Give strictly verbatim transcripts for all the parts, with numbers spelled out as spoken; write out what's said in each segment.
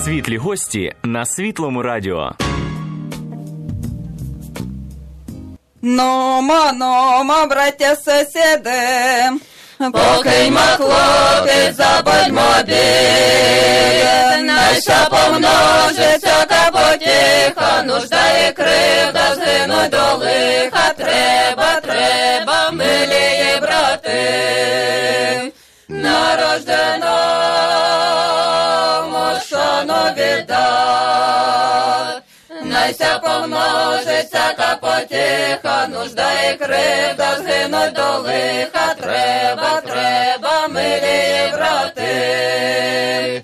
Світлі гості на Світлому радіо. Нома, нома, браття сусіди, покиньмо хлопець, забудьмо бід. Наша помножиться капотіха, нужда і кривда, згинуть до лиха. Треба, треба, милії брати, нарожденому шану віддать. Найся помножиться капотіха, нужда і кривда, згинуть до лиха. Треба, треба, милі брати,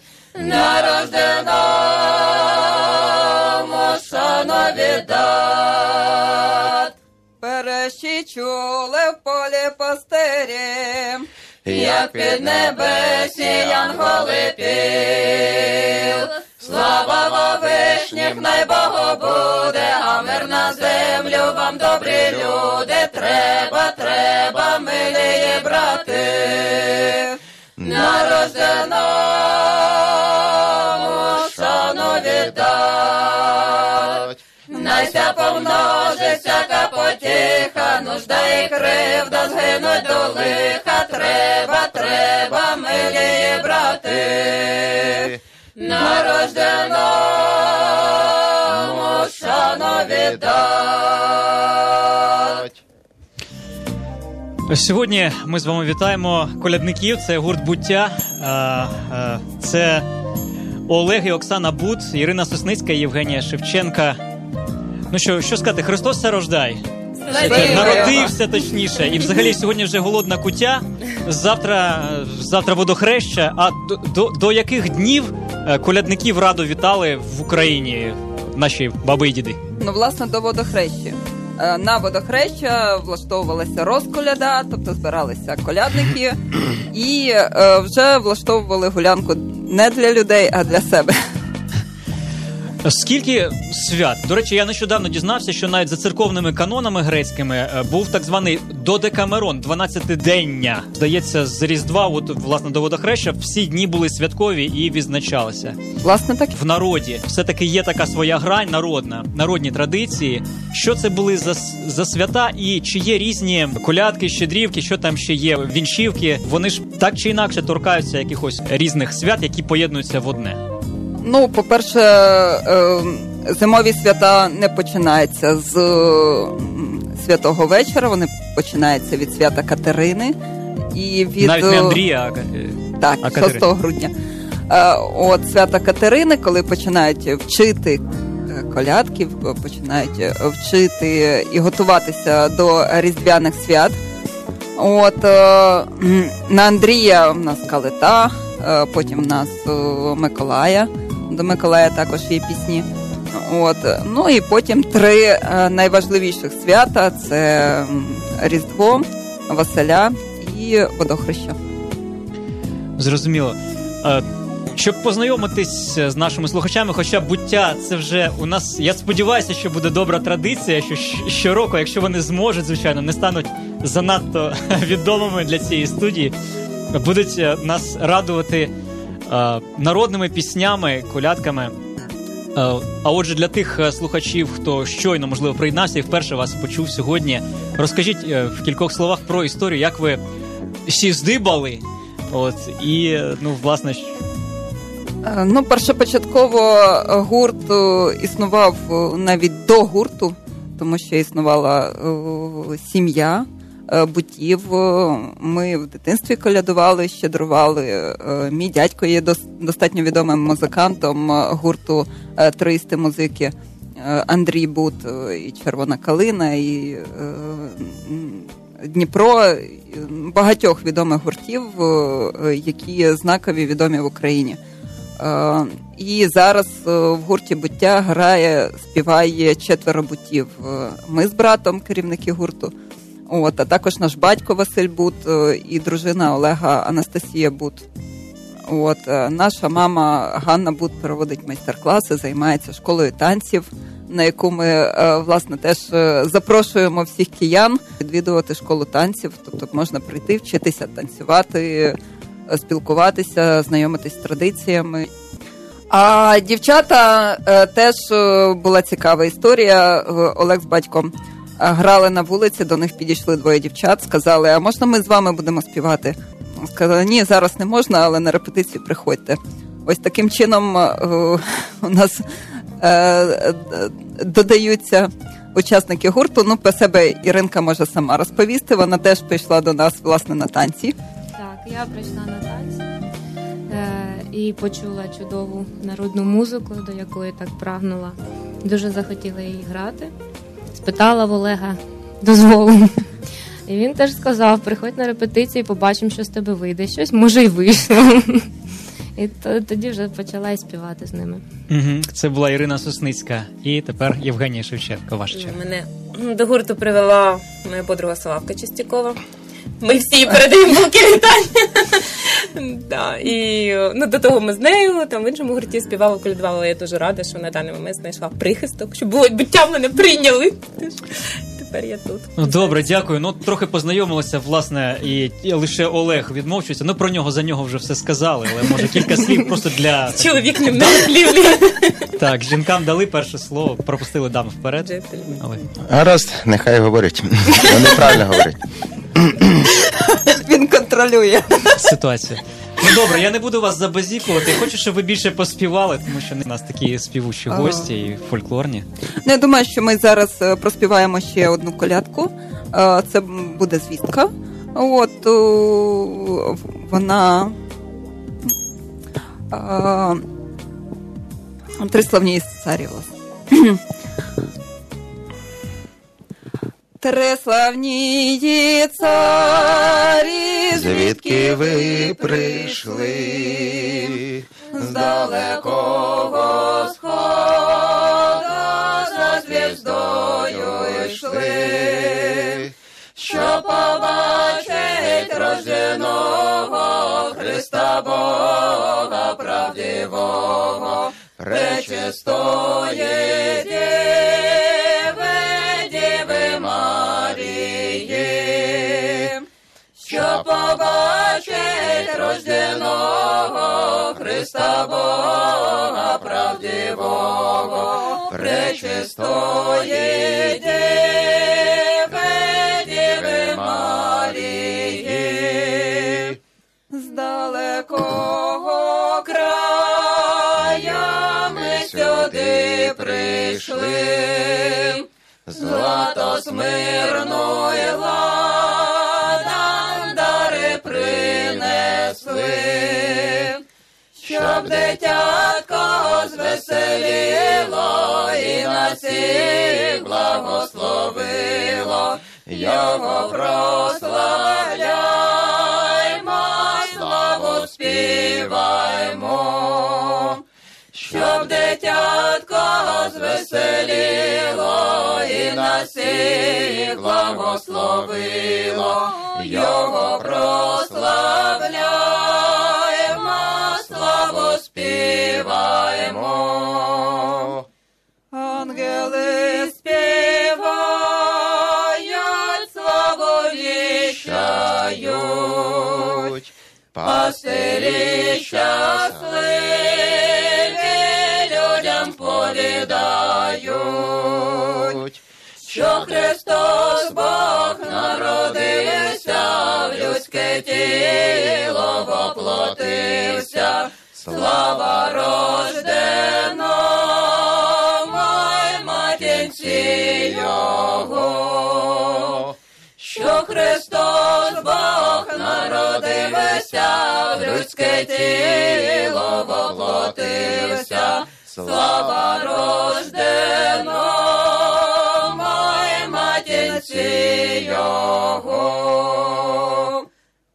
нарожденому шану віддать. Перші чули в полі пастирі, як під небесі янголи пів. Слава во вишніх, най Богу буде, а мир на землю вам, добрі люди. Треба, треба, милі брати, нарожденому шану віддать. Найся помножиться капотіха, нужда і кривда, згинуть до лиха. Треба, треба, милі брати, нарожденому шану віддать. Сьогодні ми з вами вітаємо колядників. Це гурт «Буття». Це Олег і Оксана Бут, Ірина Сосницька і Євгенія Шевченка. Ну що, що сказати, Христос все рождай. Народився, точніше. І взагалі сьогодні вже голодна куття, завтра, завтра водохреща. А до, до, до яких днів колядників радо вітали в Україні наші баби і діди? Ну, власне, до водохреща. На водохреща влаштовувалася розколяда, тобто збиралися колядники і вже влаштовували гулянку не для людей, а для себе. Скільки свят? До речі, я нещодавно дізнався, що навіть за церковними канонами грецькими був так званий додекамерон, дванадцятидення. Здається, з Різдва, от, власне, до водохреща всі дні були святкові і відзначалися. Власне, так. В народі все-таки є така своя грань народна, народні традиції. Що це були за, за свята і чи є різні колядки, щедрівки, що там ще є, вінчівки? Вони ж так чи інакше торкаються якихось різних свят, які поєднуються в одне. Ну, по-перше, зимові свята не починаються з святого вечора, вони починаються від свята Катерини. І від... Навіть не Андрія, а так, а шостого грудня. От свята Катерини, коли починають вчити колядки, починають вчити і готуватися до різдвяних свят. От на Андрія в нас калита, потім в нас Миколая. До Миколая також є пісні. От. Ну і потім три найважливіших свята – це Різдво, Василя і Водохреща. Зрозуміло. Щоб познайомитись з нашими слухачами, хоча «Буття» – це вже у нас, я сподіваюся, що буде добра традиція, що щороку, якщо вони зможуть, звичайно, не стануть занадто відомими для цієї студії, будуть нас радувати е, народними піснями, колядками. Е, а отже, для тих слухачів, хто щойно, можливо, приєднався і вперше вас почув сьогодні, розкажіть е, в кількох словах про історію, як ви всі здибали, от, і, ну, власне... Ну, першопочатково гурт існував навіть до гурту, тому що існувала е, сім'я Бутів. Ми в дитинстві колядували, щедрували. Мій дядько є достатньо відомим музикантом гурту «Троїсти музики». Андрій Бут, і «Червона калина», і Дніпро, багатьох відомих гуртів, які знакові, відомі в Україні. І зараз в гурті «Буття» грає, співає четверо бутів. Ми з братом, керівники гурту. От, а також наш батько Василь Бут і дружина Олега Анастасія Бут. От, наша мама Ганна Бут проводить майстер-класи, займається школою танців, на яку ми, власне, теж запрошуємо всіх киян відвідувати школу танців. Тобто можна прийти, вчитися танцювати, спілкуватися, знайомитись з традиціями. А дівчата е, теж е, була цікава історія. Олег з батьком грали на вулиці, до них підійшли двоє дівчат, сказали, а можна ми з вами будемо співати? Сказали, ні, зараз не можна, але на репетицію приходьте. Ось таким чином е, у нас е, додаються учасники гурту. Ну, про себе Іринка може сама розповісти, вона теж прийшла до нас, власне, на танці. Так, я прийшла на танці е, і почула чудову народну музику, до якої так прагнула. Дуже захотіла її грати. Спитала в Олега дозволу. І він теж сказав, приходь на репетиції, побачимо, що з тебе вийде. Щось, може, й вийшло. І тоді вже почала і співати з ними. Угу. Це була Ірина Сосницька. І тепер Євгенія Шевченко, ваш черга. Мене до гурту привела моя подруга Славка Чистякова. Ми всі передаємо булки вітання. Да, і ну, до того ми з нею там в іншому гурті співала, колядувала. Я дуже рада, що на даний момент знайшла прихисток, щоб було буття мене прийняли. Тепер я тут. Ну, добре, дякую. Ну, трохи познайомилися, власне, і, і лише Олег відмовчується. Ну, про нього, за нього вже все сказали, але, може, кілька слів просто для... Чоловік не много слів. Так, жінкам дали перше слово, пропустили дам вперед. Але... Гаразд, нехай говорять. Вони правильно говорять. Він контролює ситуацію. Ну, добре, я не буду вас забазікувати. Хочу, щоб ви більше поспівали, тому що у нас такі співучі гості і фольклорні. Ну, я думаю, що ми зараз проспіваємо ще одну колядку. Це буде звістка. От вона триславні із царі, власне. Триславні царі, звідки ви прийшли, з далекого сходу за звіздою йшли, що побачить рожденого Христа Бога правдивого, пречистої Діви, Діви Марії, що побачить рожденого Христа Бога правдивого, пречистої Діви, Діви Марії. З далекого края ми сюди прийшли, злато смирно і ладан дари принесли, щоб дитятко звеселіло і на всіх благословило. Його прославляймо, славу співаймо, щоб дитятко звеселіло і на всіх благословило. Його прославляймо, славу співаймо. Ангели співають, славу віщають, пастирі щасливі людям повідають, що Христос Бог народився, в людське тіло воплотився. Слава рожденому й матінці Його, що Христос Бог народився, в людське тіло воплотився. Слава рожденому й матінці Його.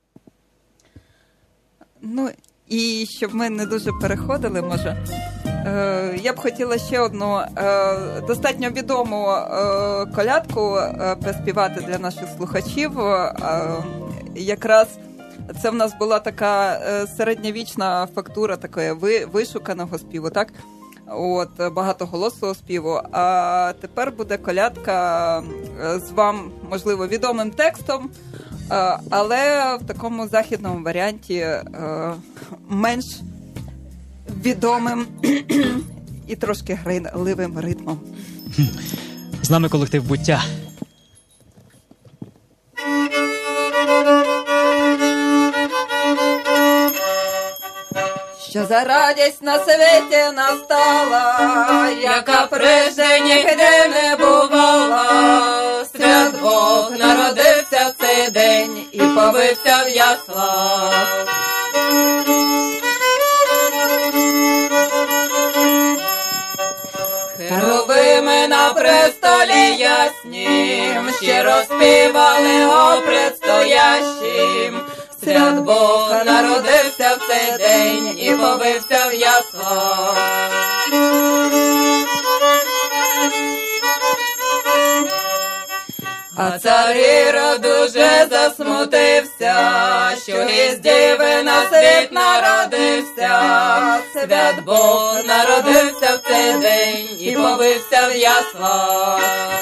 Ну, і щоб ми не дуже переходили, може, е, я б хотіла ще одну е, достатньо відому е, колядку е, поспівати для наших слухачів. Е, якраз це в нас була така е, середньовічна фактура такої ви, вишуканого співу, так? От, багатоголосого співу. А тепер буде колядка з вам, можливо, відомим текстом, але в такому західному варіанті менш відомим і трошки грайливим ритмом. З нами колектив «Буття». Що за радість на світі настала, яка прежде нігде не бувала. Свят Бог народився в цей день і повився в яслах. Херовими на престолі яснім, щиро співали о предстоящим. Свят Бог народився в цей день і повився в яслах. А цар Ірод дуже засмутився, що із діви на світ народився. Свят Бог народився в цей день і повився в яслах.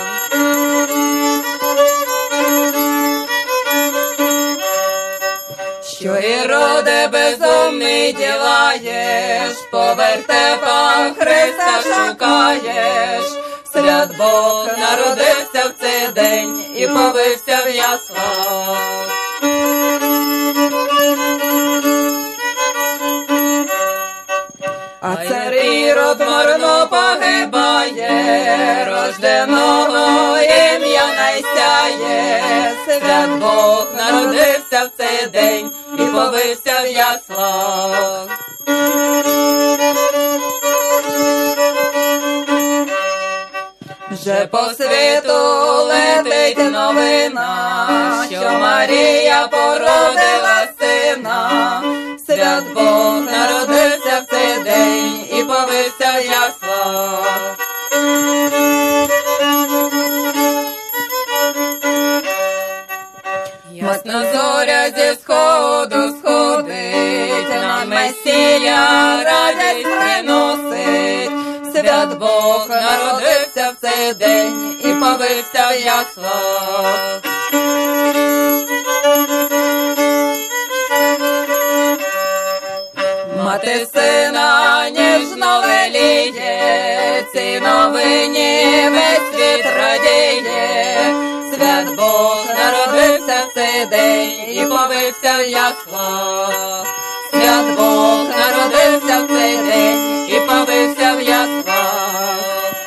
Що Іроде безумний ділаєш, по вертепах Христа шукаєш. Свят Бог народився в цей день і повився в яслах. А цар Ірод марно погибає, рожденого ім'я найсяє. Свят Бог народився в цей день і повився в яслах. Вже по світу летить новина, що Марія породила сина. Свят Бог народився в цей день і повився в яслах. Ясна зоря зі сходу сходить, на Месія радість приносить. Свят Бог народився в цей день і повився в яслах. Мати сина ніжно веліє, цій новині весь світ радіє. Свят Бог народився в цей день і повився в яслах. Свят Бог народився в цей день і повився в яслах.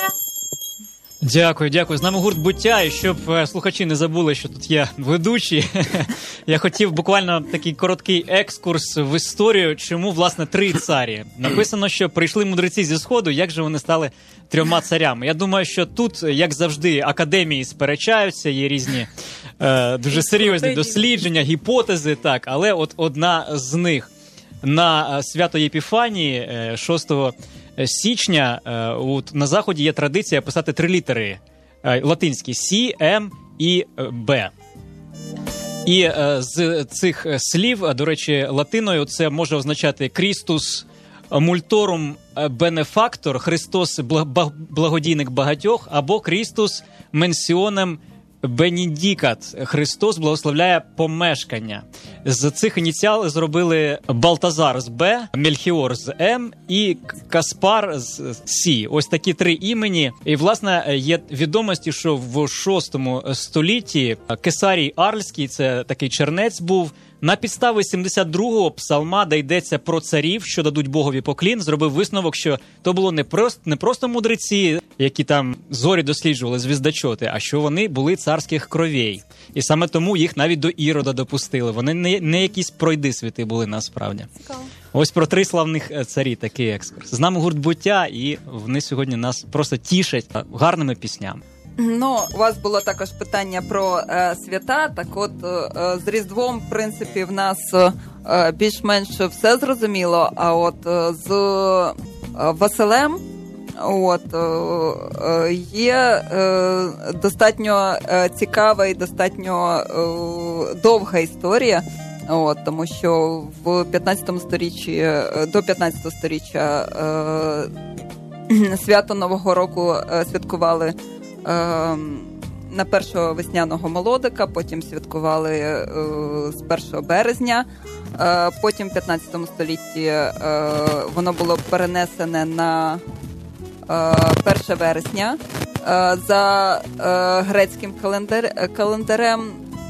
Дякую, дякую. З нами гурт «Буття». І щоб слухачі не забули, що тут є ведучі, я хотів буквально такий короткий екскурс в історію, чому, власне, три царі. Написано, що прийшли мудреці зі Сходу, як же вони стали трьома царями. Я думаю, що тут, як завжди, академії сперечаються, є різні е, дуже серйозні дослідження, гіпотези, так, але от одна з них. На свято Єпіфанії шостого січня на Заході є традиція писати три літери латинські «Сі», «М» і «Б». І з цих слів, до речі, латиною це може означати «Christus multorum benefactor», «Христос благодійник багатьох» або «Christus mentionem benedicat», «Христос благословляє помешкання». З цих ініціалів зробили Балтазар з «Б», Мельхіор з «М» і Каспар з «Сі». Ось такі три імені. І, власне, є відомості, що в шостому столітті Кесарій Арльський, це такий чернець був, на підставі сімдесят другого псалма, де йдеться про царів, що дадуть Богові поклін, зробив висновок, що то було не просто, не просто мудреці, які там зорі досліджували, звіздачоти, а що вони були царських кровей. І саме тому їх навіть до Ірода допустили. Вони не, не якісь пройдисвіти були насправді. Цікаво. Ось про три славних царі такий екскурс. З нами гурт «Буття», і вони сьогодні нас просто тішать гарними піснями. Ну, у вас було також питання про е, свята. Так от, е, з Різдвом, в принципі, в нас е, більш-менш все зрозуміло, а от е, з е, Василем от, е, є е, достатньо е, цікава і достатньо е, довга історія. От, тому що в п'ятнадцятому сторіччі, до п'ятнадцятого сторіччя е, свято Нового року е, святкували на першого весняного молодика, потім святкували е, з першого березня, е, потім в п'ятнадцятому столітті е, воно було перенесене на е, перше вересня е, за е, грецьким календар, календарем.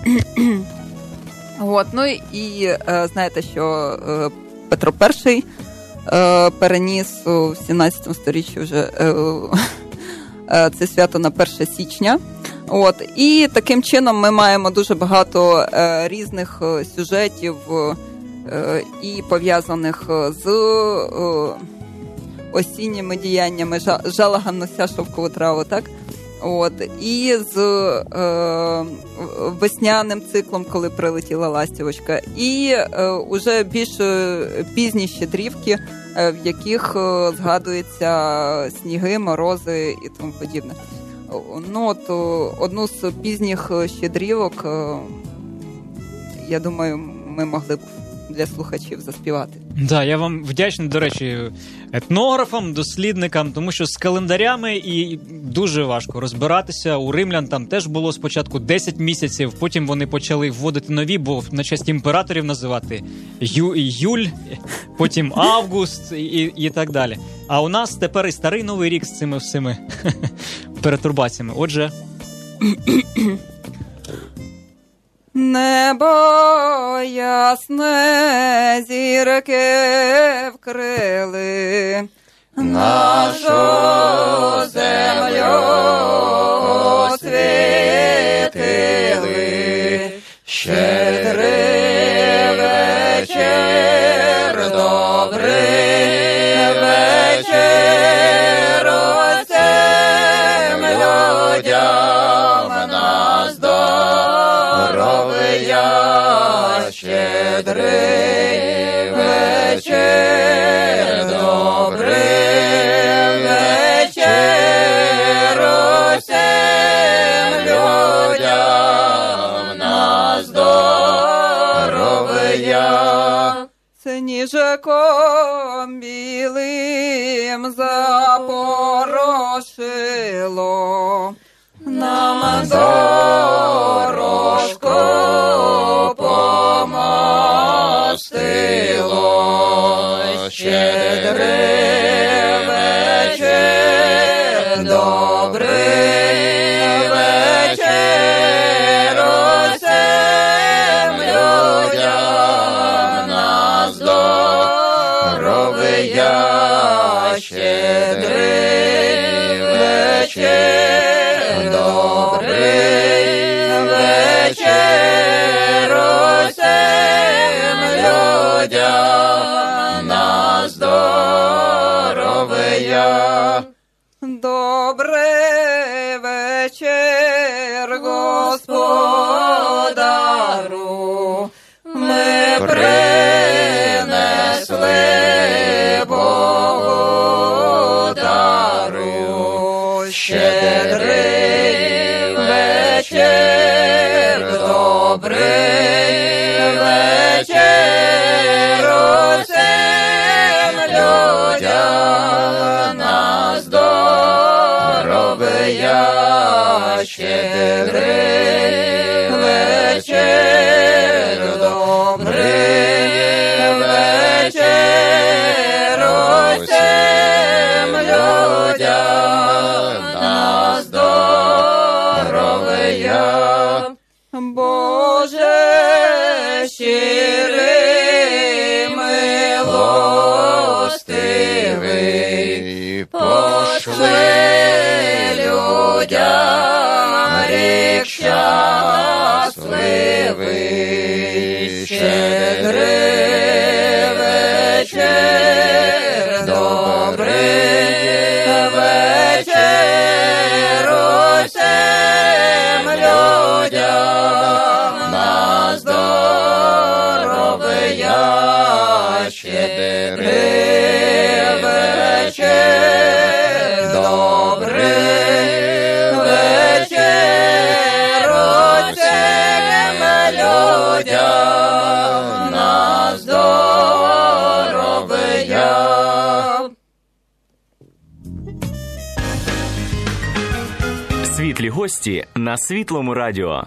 От, ну і е, знаєте, що е, Петро І е, переніс у сімнадцятому сторіччі вже е, е, це свято на перше січня. От, і таким чином ми маємо дуже багато е, різних е, сюжетів е, і пов'язаних з е, осінніми діяннями, Жалаган нося шовкову траву, так? От, і з е, весняним циклом, коли прилетіла ластівочка, і е, уже більш пізні щедрівки, е, в яких е, згадуються сніги, морози і тому подібне. Ну, от, одну з пізніх щедрівок, е, я думаю, ми могли б для слухачів заспівати. Да, я вам вдячний, до речі, етнографам, дослідникам, тому що з календарями і дуже важко розбиратися. У римлян там теж було спочатку десять місяців, потім вони почали вводити нові, бо на честь імператорів називати Ю, Юль, потім Август і, і так далі. А у нас тепер і старий Новий рік з цими всіми перетурбаціями. Отже... Небо ясне, зірки вкрили нашу землю, освітили. Щедрий вечір, добрий вечір, усім людям на здоров'я. Щедрий вечір, добрий вечір, усім людям на здоров'я. Сніжаком білим запорошило нам дорожку помостило. Щедрий вечір, добрий вечір, усім людям на здоров'я. Щедрий вечір, добрий вечір, усім людям на здоров'я. Добрий вечір, господару, ми принесли Богу дару. Щедрий вечір, добрий вечір, усім людям на здоров'я. Щедрий вечір, добрий вечір, усім людям на здоров'я. Боже щирий, милостивий, пошли людям рік щасливий. Щедрий вечір, добрий вечір, усім людям на здоров'я. Щедрий вечір, добрий вечір, усім людям на здоров'я. Світлі гості на Світлому радіо.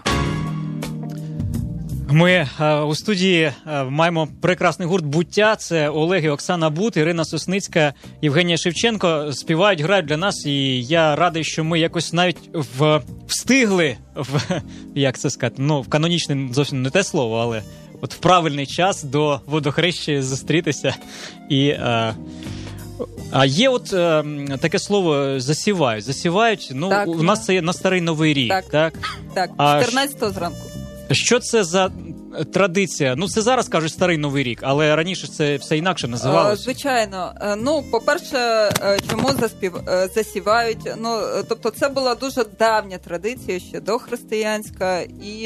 Ми е, у студії е, маємо прекрасний гурт «Буття». Це Олег і Оксана Бут, Ірина Сосницька, Євгенія Шевченко. Співають, грають для нас, і я радий, що ми якось навіть в, встигли, в, як це сказати, ну, в канонічне зовсім не те слово, але от в правильний час до водохреща зустрітися. І... Е, А є от е, таке слово «засівають». Засівають, ну, так, у нас це на Старий Новий рік, так? Так, так, А чотирнадцятого зранку. Що це за традиція? Ну, це зараз кажуть Старий Новий рік, але раніше це все інакше називалося. Звичайно. Ну, по-перше, чому заспів... засівають? Ну, тобто це була дуже давня традиція, ще дохристиянська, і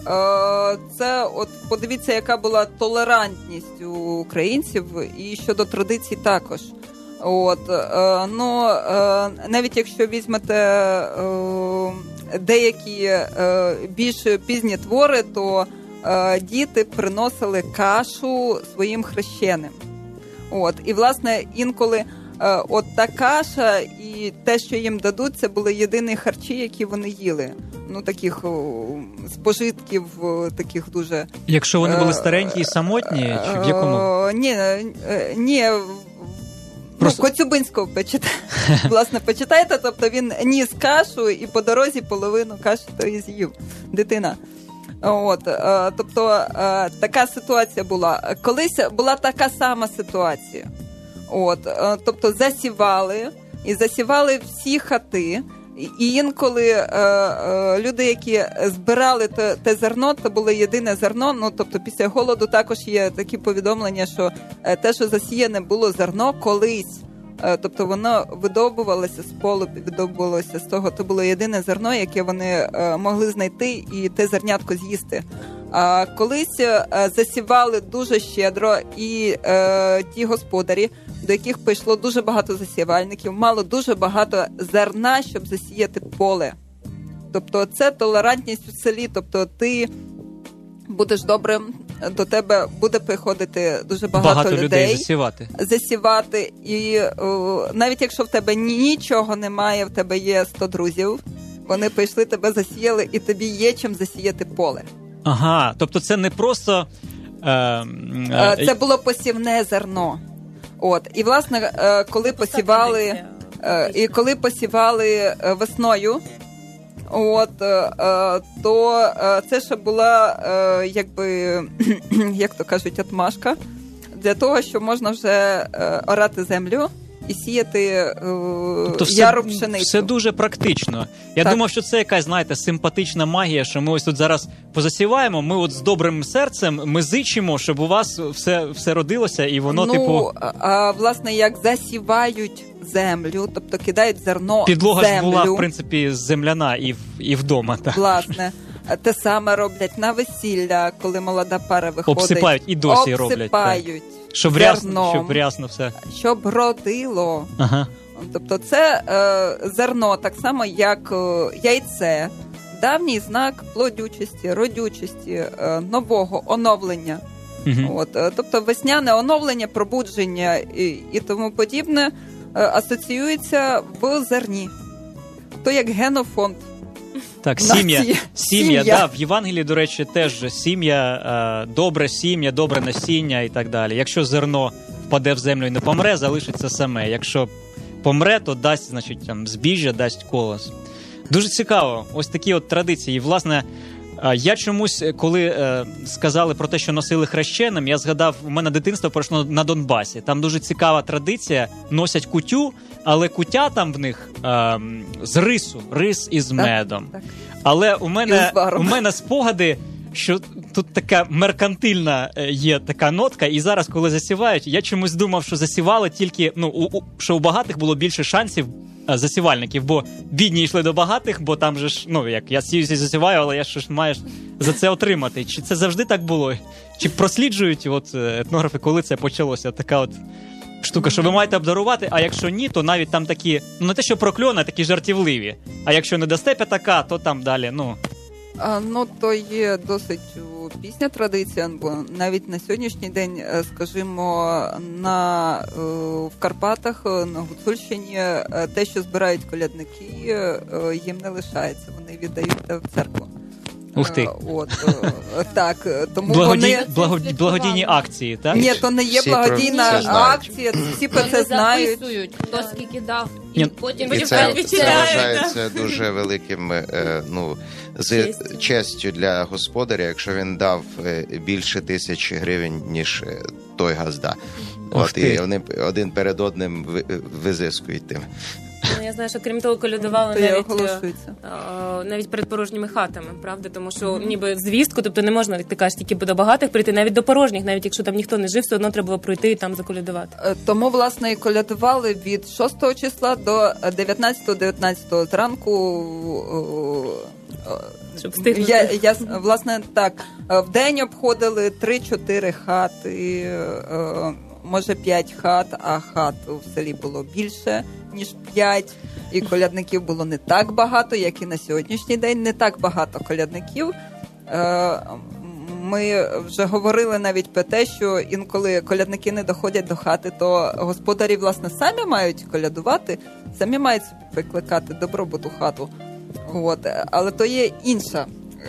е, це, от подивіться, яка була толерантність у українців, і щодо традицій також. От, е, ну, е, навіть якщо візьмете е, деякі е, більш пізні твори, то е, діти приносили кашу своїм хрещеним. От, і, власне, інколи е, от та каша і те, що їм дадуть, це були єдині харчі, які вони їли. Ну, таких о, з пожитків, о, таких дуже... Якщо вони були старенькі і самотні, чи в якому? Е, ні, ні, Просто... Ну, Коцюбинського почитайте. Власне, почитайте, тобто він ніс кашу і по дорозі половину каші то і з'їв дитина. От, е, тобто е, така ситуація була. Колись була така сама ситуація. От, е, тобто засівали, і засівали всі хати. І інколи е, е, люди, які збирали те, те зерно, це було єдине зерно. Ну, тобто після голоду також є такі повідомлення, що е, те, що засіяне було зерно колись, е, тобто воно видобувалося з полу, видобувалося з того, це було єдине зерно, яке вони е, могли знайти і те зернятко з'їсти. А колись е, засівали дуже щедро, і е, ті господарі, до яких прийшло дуже багато засівальників, мало дуже багато зерна, щоб засіяти поле. Тобто це толерантність у селі, тобто ти будеш добрим, до тебе буде приходити дуже багато, багато людей, людей засівати. засівати. І о, навіть якщо в тебе нічого немає, в тебе є сто друзів, вони прийшли, тебе засіяли, і тобі є чим засіяти поле. Ага, тобто це не просто... Е, е, це було посівне зерно. От, і, власне, коли посівали, і коли посівали весною, от, то це ще була, якби, як то кажуть, отмашка для того, що можна вже орати землю і сіяти тобто яру все, пшеницю. Все дуже практично. Я так. думав, що це якась, знаєте, симпатична магія, що ми ось тут зараз позасіваємо, ми от з добрим серцем, ми зичимо, щоб у вас все, все родилося, і воно, ну, типу... А, власне, як засівають землю, тобто кидають зерно Підлога в землю. Підлога ж була, в принципі, земляна і, в, і вдома. Так. Власне. Те саме роблять на весілля, коли молода пара виходить. Обсипають і досі роблять. Обсипають. Щоб рясно, щоб рясно все. Щоб родило. Ага. Тобто це е, зерно, так само як е, яйце. Давній знак плодючості, родючості, е, нового оновлення. Угу. От, е, тобто весняне оновлення, пробудження і, і тому подібне е, асоціюється в зерні. То як генофонд. Так, сім'я, сім'я, сім'я. Да, в Євангелії, до речі, теж сім'я, е, добре сім'я, добре насіння і так далі. Якщо зерно впаде в землю і не помре, залишиться саме. Якщо помре, то дасть, значить, там, збіжжя, дасть колос. Дуже цікаво, ось такі от традиції. І, власне, е, я чомусь, коли е, сказали про те, що носили хрещеним, я згадав, у мене дитинство пройшло на Донбасі. Там дуже цікава традиція, носять кутю, але кутя там в них е, з рису, рис із так, медом. Так. Але у мене, у мене спогади, що тут така меркантильна є така нотка, і зараз, коли засівають, я чомусь думав, що засівали тільки, ну, у, у, що у багатих було більше шансів а, засівальників, бо бідні йшли до багатих, бо там же ж, ну, як, я сіюся і засіваю, але я ж маєш за це отримати. Чи це завжди так було? Чи просліджують от, етнографи, коли це почалося? Така от штука, що ви маєте обдарувати, а якщо ні, то навіть там такі, ну не те, що прокльони, а такі жартівливі. А якщо не дасте п'ятака, то там далі, ну... А, ну, то є досить пісня традиція, бо навіть на сьогоднішній день, е, скажімо, на, е, в Карпатах, е, на Гуцульщині, е, те, що збирають колядники, е, їм не лишається, вони віддають це в церкву. Ух ти. Е, От, е, так, тому Благоді... вони... Благоді... Благодійні акції, так? Ні, то не є Всі благодійна про це знають. акція, всі про це знають. Записують, хто скільки дав, і Ні. потім І це, це відчитають, вважається дуже великим е, ну, з Честю. честю для господаря, якщо він дав е, більше тисяч гривень, ніж е, той газда. Ох От, ти. і вони один перед одним ви- визискують тим. Ну, я знаю, що крім того, колядували То я навіть, оголошується. е, навіть перед порожніми хатами, правда? Тому що ніби звістку, тобто не можна, як ти кажеш, тільки до багатих прийти, навіть до порожніх, навіть якщо там ніхто не жив, все одно треба було пройти і там заколядувати. Е, Тому, власне, і колядували від шостого числа до дев'ятнадцятого-дев'ятнадцятого зранку. е, е, Щоб встигнути. Я, я, власне, так, е, в день обходили три-чотири хати, е, може п'ять хат, а хат в селі було більше, ніж п'ять. І колядників було не так багато, як і на сьогоднішній день. Не так багато колядників. Е, Ми вже говорили навіть про те, що інколи колядники не доходять до хати, то господарі, власне, самі мають колядувати, самі мають собі прикликати добробут у хату. От. Але то є інша,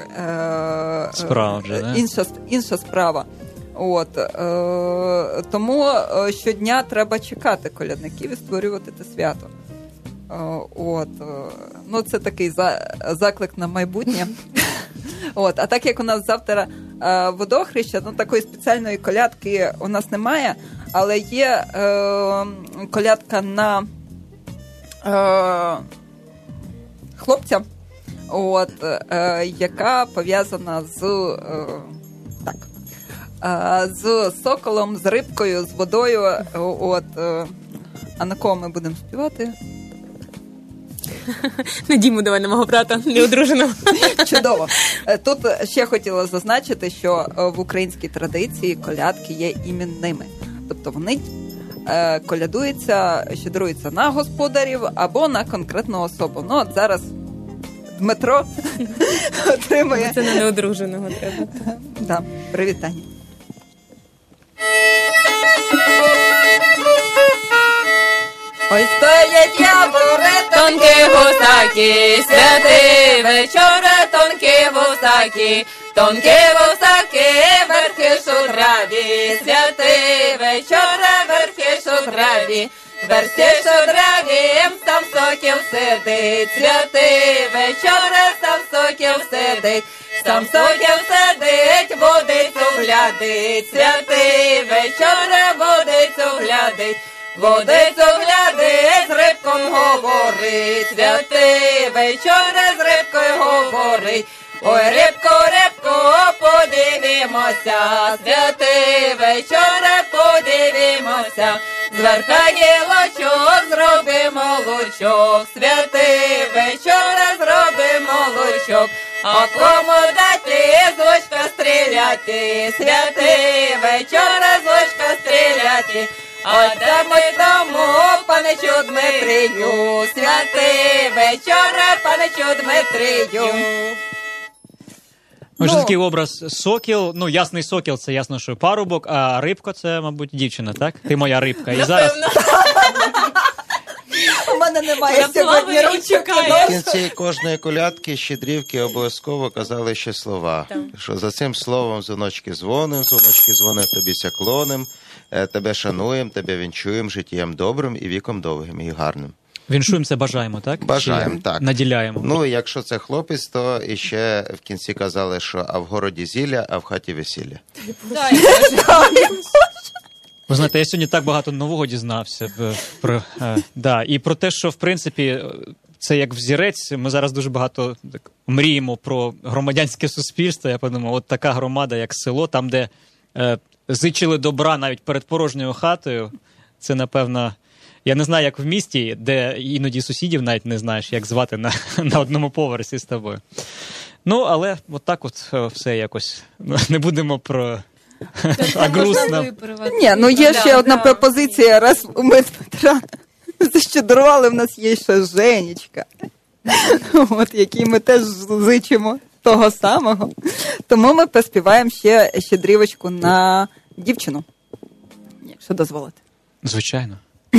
е, Справа вже, да? інша, інша справа. От. Е, тому е, щодня треба чекати колядників і створювати те свято. Е, от. Е, ну, це такий за, заклик на майбутнє. От, а так як у нас завтра е, водохреща, ну такої спеціальної колядки у нас немає, але є е, колядка на е, хлопця, от, е, яка пов'язана з, е, так, е, з соколом, з рибкою, з водою. От, е, а на кого ми будемо співати? Надіймо давай на мого брата, неодруженого. Чудово. Тут ще хотіла зазначити, що в українській традиції колядки є іменними. Тобто вони е, колядуються, щедруються на господарів або на конкретну особу. Ну, от зараз Дмитро отримує... Це на неодруженого треба. Да, привітання. Ой, стоять явори, Тонкі гусаки, святий вечора, тонкі гусаки, тонкі гусаки, верхи шудраві, святий вечора, верхи шудраві, верхи шудраві, там сокіл сидить, святий вечора, там сокіл сидить, там сокіл сидить, водицю глядить, святий вечора, водицю глядить. Водицю глядить, з рибком говорить, святий вечора з рибкою говорить. Ой, рибко, рибко, подивімося, святий вечора, подивімося. Зверха гілочок зробимо лучок, святий вечора зробимо лучок. А кому дати з лучка стріляти, святий вечора з лучка стріляти. А дамо й тому, паничу Дмитрію, святий вечора, паничу Дмитрію. Отже, Ну. такий образ сокіл. Ну, ясний сокіл, це ясно, що парубок, а рибка це, мабуть, дівчина, так? Ти моя рибка. І зараз У мене немає сьогодні Я ручок. В кінці кожної колядки щедрівки обов'язково казали ще слова. Що за цим словом дзвоночки дзвоним, дзвоночки дзвоним, тобі ся клоним, е, тебе шануємо, тебе вінчуємо життям добрим і віком довгим і гарним. віншуємо це бажаємо, так? Бажаємо, Чи так. Наділяємо. Ну, якщо це хлопець, то іще в кінці казали, що а в городі зілля, а в хаті весілля. Ви знаєте, я сьогодні так багато нового дізнався. е, Про, е, да, і про те, що, в принципі, е, це як взірець. Ми зараз дуже багато так, мріємо про громадянське суспільство. Я подумав, от така громада, як село, там, де е, зичили добра навіть перед порожньою хатою, це, напевно, я не знаю, як в місті, де іноді сусідів навіть не знаєш, як звати на, на одному поверсі з тобою. Ну, але от так от е, все якось. Не будемо про... А грустно. Ні, ну є ще одна пропозиція. Раз ми Дмитра защедрували, в нас є ще Женечка, от, якій ми теж зичимо того самого. Тому ми поспіваємо ще щедрівочку на дівчину, якщо дозволите. Звичайно.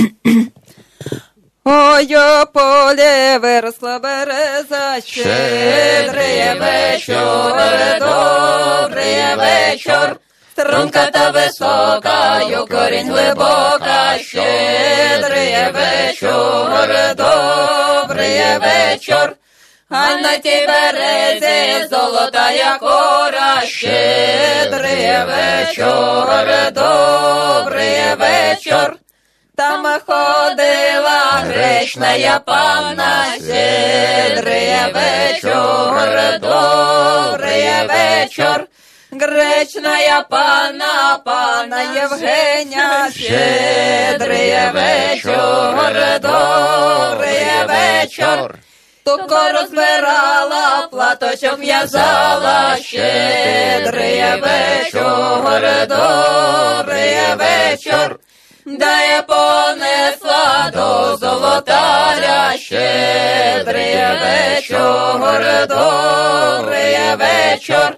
Ой, о поле виросла береза, щедрий вечір, добрий вечір. Струнка та висока, й корінь глибока, щедрий вечір, добрий вечір. А на тій березі золотая кора, щедрий вечір, добрий вечір. Там ходила гречна панна, щедрий вечір, добрий вечір. Гречна панна, панна Євгенія, щедрий вечір, добрий вечір. Туко розбирала, платочок в'язала, щедрий вечір, добрий вечір. Да понесла до золотаря, щедрий вечір, добрий вечір.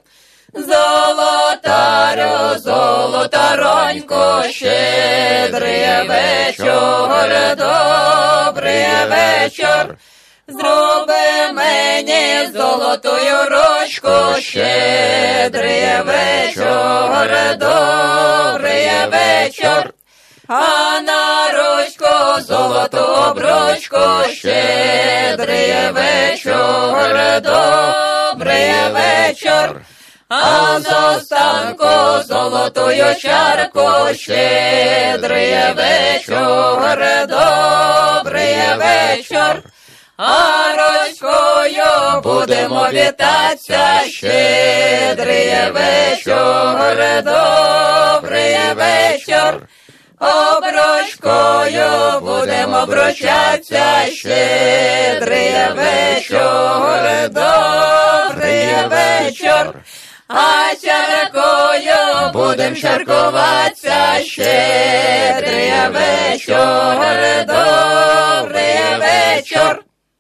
Золотарю, золотаронько, щедрий вечір, добрий вечір. Зроби мені золотую ручку, щедрий вечір, добрий вечір. А на ручку золоту обручку, щедрий вечір, добрий вечір. А з останку золотую чарку, щедрий вечір, добрий вечір. А ручкою будемо вітатися, щедрий вечір, добрий вечір. Обручкою будемо обручатися, щедрий вечір, добрий вечір. А чаркою будем чаркуватися, щедрий вечір, добрий вечір.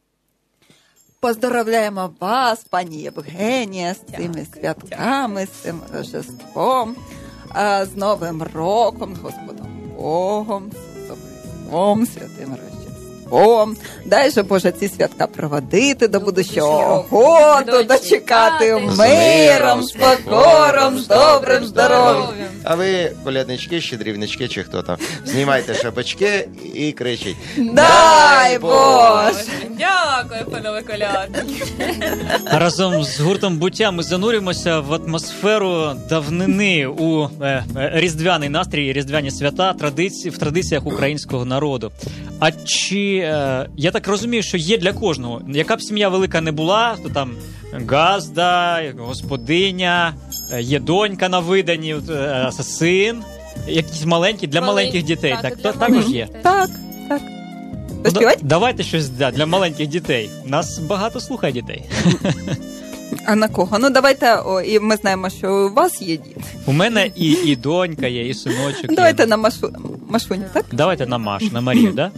Поздоровляємо вас, пані Євгенія, з цими святками, з цим Рождеством, з Новим роком, з Господом Богом, з Різдвом, Святим Рождеством. Дай же, Боже, ці святка проводити до будущого року, дочекати миром, з покором, з добрим здоров'ям. А ви, коляднички, щедрівнички чи хто там, знімайте шапочки і кричіть: «Дай Боже!» Дякую, панове колядники. Разом з гуртом «Буття» ми занурюємося в атмосферу давнини, у е, е, різдвяний настрій, різдвяні свята, традиції, в традиціях українського народу. А чи, е, я так розумію, що є для кожного, яка б сім'я велика не була, то там газда, господиня, е, є донька на виданні, е, син, якісь маленькі, для Маленькі, маленьких дітей, так, так, для то також є. Так, так. Ну, Поспівати? давайте щось да, для маленьких дітей. Нас багато слухає дітей. А на кого? Ну, давайте, о, і ми знаємо, що у вас є діти. У мене і, і донька є, і синочок Давайте є. на Машу, Машуню, так? Давайте на Маш, на Марію, да?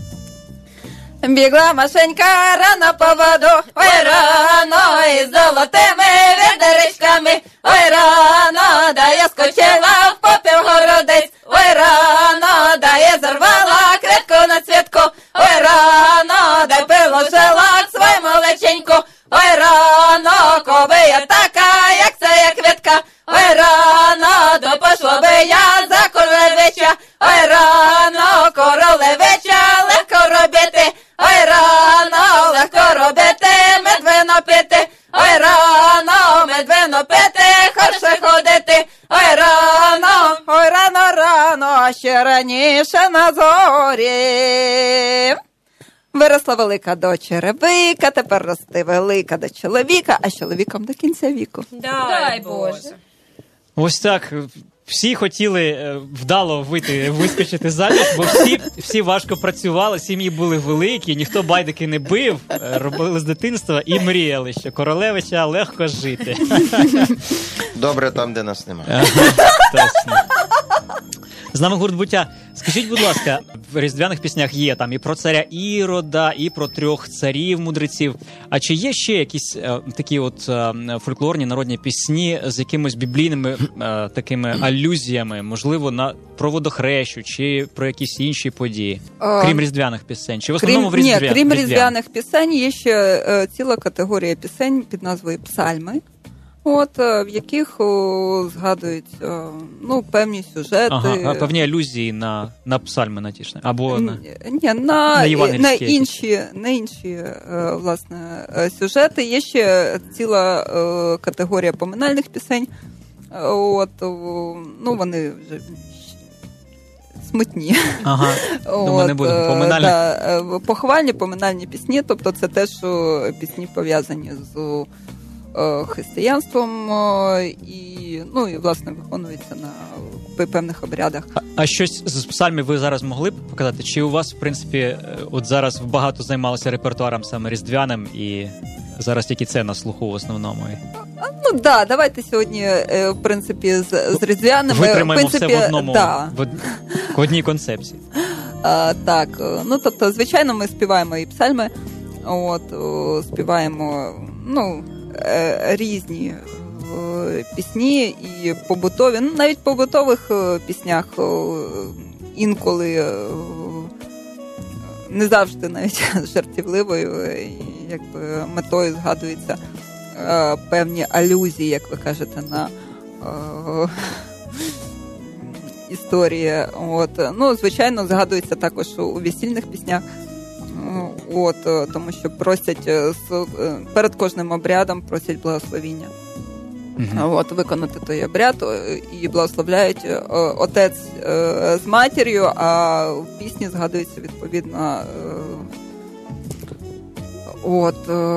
Бігла Машенька рано по воду, ой, рано, із золотими відеречками, ой, рано, да я скочила в попів городець, ой, рано, да я зарвала критку на цвітку, ой, рано, да приложила к свою малеченьку, ой, рано, коби я така, як це я квітка, ой, рано, то пошла би я за королевича, ой, рано, королевича легко робити, ой, рано, легко робити, медвино пити, ой, рано, медвино пити, хороше ходити, ой, рано, ой, рано, рано, а ще раніше на зорі. Виросла велика до черевика, тепер росте велика до чоловіка, а з чоловіком до кінця віку. Дай Боже. Ось так. Всі хотіли е, вдало вийти, вискочити заміж, бо всі, всі важко працювали, сім'ї були великі, ніхто байдики не бив, е, робили з дитинства і мріяли, що королевича легко жити. Добре там, де нас немає. Точно. З нами гурт «Буття». Скажіть, будь ласка, в різдвяних піснях є там і про царя Ірода, і про трьох царів-мудреців. А чи є ще якісь е, такі от е, фольклорні народні пісні з якимись біблійними е, такими алюзіями, можливо, на про водохрещу чи про якісь інші події, А, крім різдвяних пісень? Чи в основному крім, в різдвя... Ні, крім різдвяних? різдвяних пісень, є ще е, ціла категорія пісень під назвою «Псальми», от, е, в яких о, згадуються ну, певні сюжети. Ага, певні алюзії на, на псальми натішні, або на... Ні, на, на, на інші, на інші е, власне, е, сюжети. Є ще ціла е, категорія поминальних пісень. От, о, ну, вони вже смутні. Ага, думаю, не будемо. Поминальні. Да, похвальні, поминальні пісні, тобто це те, що пісні пов'язані з е, християнством е, і, ну, і, власне, виконуються на певних обрядах. А, а щось з псальмів ви зараз могли б показати? Чи у вас, в принципі, от зараз багато займалося репертуаром саме різдвяним і зараз тільки це на слуху в основному? Ну, так, да, давайте сьогодні, в принципі, з, з різдвяними... Витримаємо в принципі, все в одному, да. в, од... в одній концепції. А, так, ну, тобто, звичайно, ми співаємо і псальми, от, о, співаємо, ну, е, різні е, пісні і побутові, ну, навіть в побутових е, піснях о, інколи е, не завжди навіть жартівливою, якби метою згадується е, певні алюзії, як ви кажете, на е, історії. От. Ну, звичайно, згадується також у весільних піснях. От, тому що просять перед кожним обрядом просять благословіння. Uh-huh. От, виконати той обряд і благословляють отець з матір'ю, а в пісні згадується відповідно от,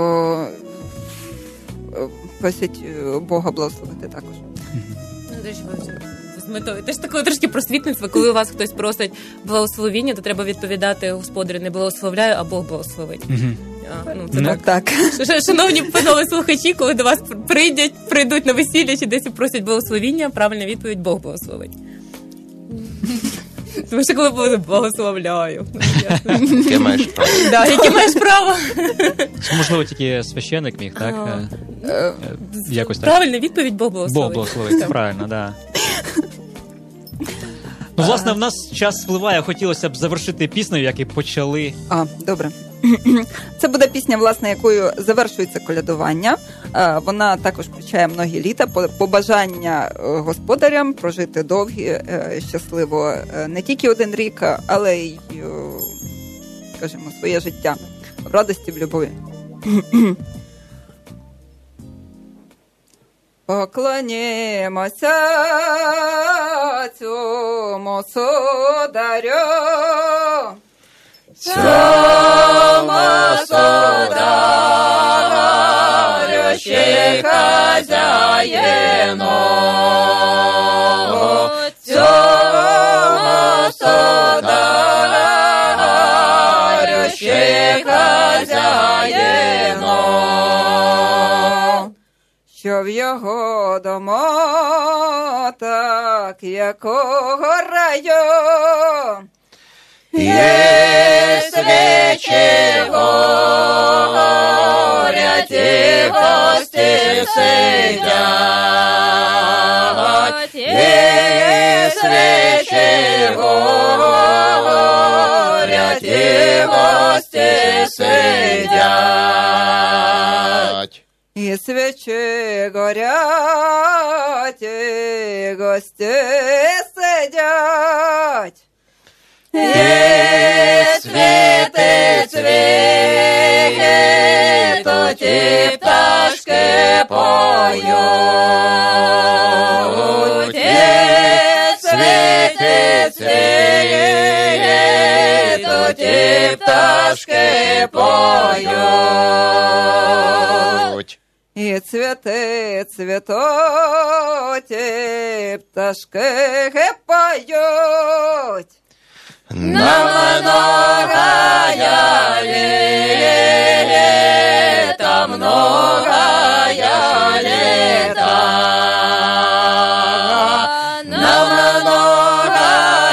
просять Бога благословити також. Uh-huh. З метою теж такого трошки просвітництва, коли у вас хтось просить благословіння, то треба відповідати: Господи, не благословляю, а Бог благословить. Uh-huh. А, ну, це ну, так. так. Шановні панове слухачі, коли до вас прийдуть, прийдуть на весілля чи десь просять благословіння, правильна відповідь: Бог благословить. Тому що коли буде благословляю. Яке маєш право. Да, яке маєш право. Можливо, тільки священник міг, так? Якось так. Правильна відповідь: Бог благословить. Бог благословить, правильно, да. Ну, власне, в нас час спливає, хотілося б завершити піснею, як і почали. А, добре. Це буде пісня, власне, якою завершується колядування. Вона також включає многі літа, побажання господарям прожити довгі, щасливо не тільки один рік, але й, скажімо, своє життя в радості, в любові. Поклонімося цьому сударю, цьому сударю, ще хазяїну, цьому сударю, ще хазяїну, що в його домотах, якого раю, є свічі горять, і гості сидять, є свічі горять, і гості сидять. І свічі горять, і гості сидять. І цвіти цвітуть, і пташки поють. І цвіти цвітуть, і пташки поють. І цвіти цвітуть, і пташки поють. Нам многая лета, многая лета, нам многая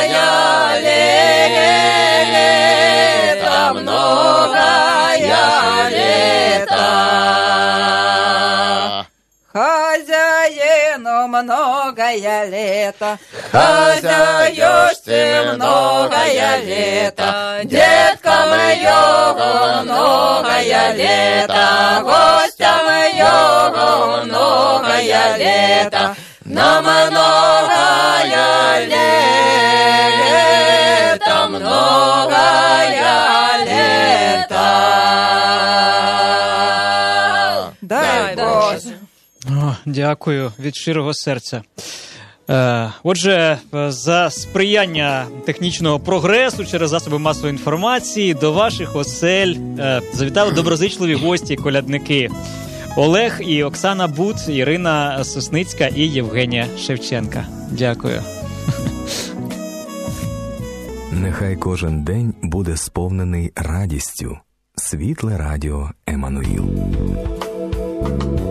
многое лето, хозяюшь ты многое лето, детка моего многое лето, гостя моего многое лето, на многое лето, многое лето. Дай Боже. О, дякую від щирого серця. Е, отже, за сприяння технічного прогресу через засоби масової інформації до ваших осель е, завітали доброзичливі гості, колядники. Олег і Оксана Бут, Ірина Сосницька і Євгенія Шевченка. Дякую. Нехай кожен день буде сповнений радістю. Світле радіо Еммануїл.